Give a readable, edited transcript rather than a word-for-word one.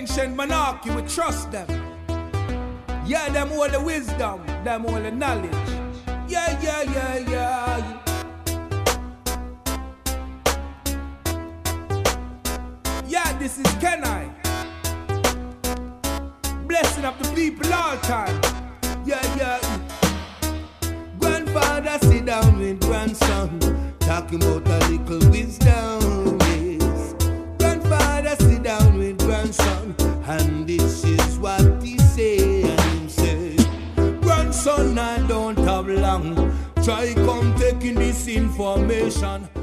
ancient monarchy, we trust them. Yeah, them all the wisdom, them all the knowledge. Yeah, yeah, yeah, yeah. Yeah, this is Kenai. Blessing of the people all time. Yeah, yeah. Grandfather sit down with grandson, talking about a little wisdom. Yes. Grandfather sit down with grandson, and this is what he say. And he say, grandson, I don't have long. Try come taking this information.